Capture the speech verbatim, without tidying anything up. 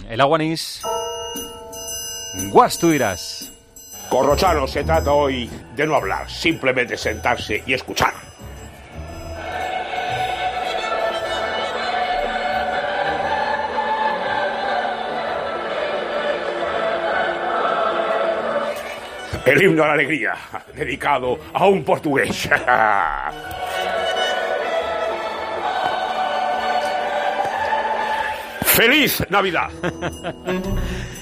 El aguanís. Guas, tú dirás. Corrochano, se trata hoy de no hablar, simplemente sentarse y escuchar. El himno a la alegría, dedicado a un portugués. ¡Feliz Navidad!